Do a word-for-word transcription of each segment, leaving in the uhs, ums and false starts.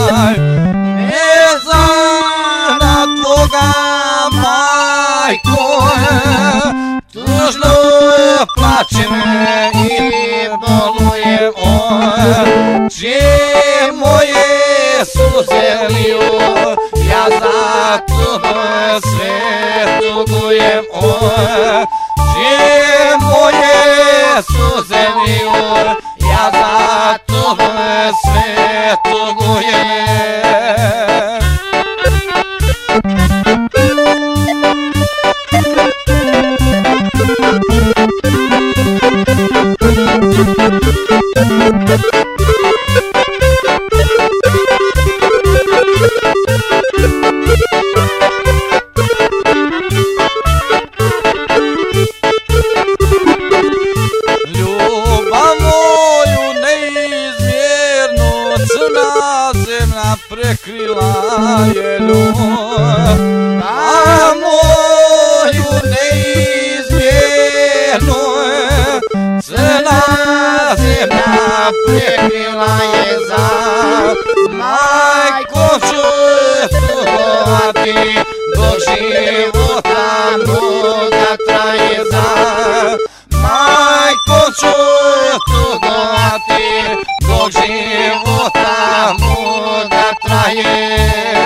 Vezana tvoga majko, tužno plačem i bolujem on. Čije moje suze liju, ja za tebe sve tugujem on. Čije moje suze liju, ja za tebe sve tugujem. Ljubav moju neizmjernu crna zemlja prekrila je ljubav, a moju neizmjernu crna zemlja prekrila je za majko ću tugovati dok života moga traje za majko ću tugovati dok života moga traje.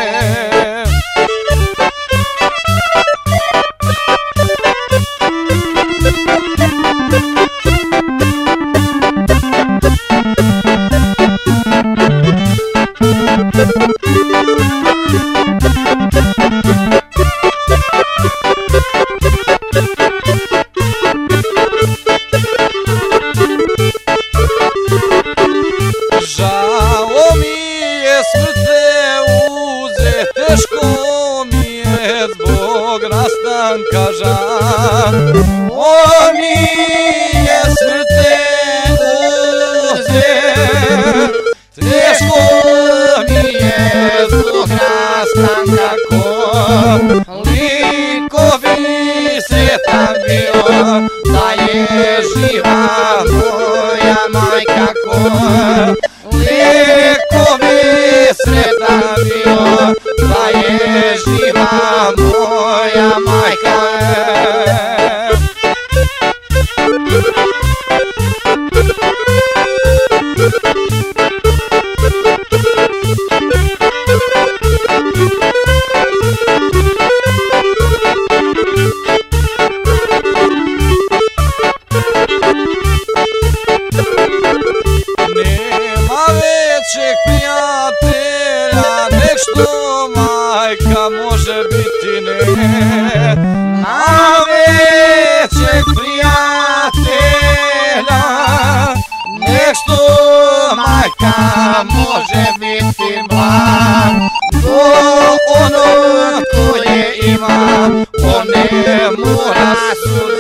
Žao mi je srce uze, teško mi je zbog rastanka žao mi je srce uze, teško mi je zbog rastanka koliko bi sretan bio da je živa moja majka koliko bi sretan bio da je živa moja majka. Nema većeg prijatelja nek što majka može biti, nema većeg prijatelja nek što majka može biti blag. Do ono koje ima on ne mora suditi.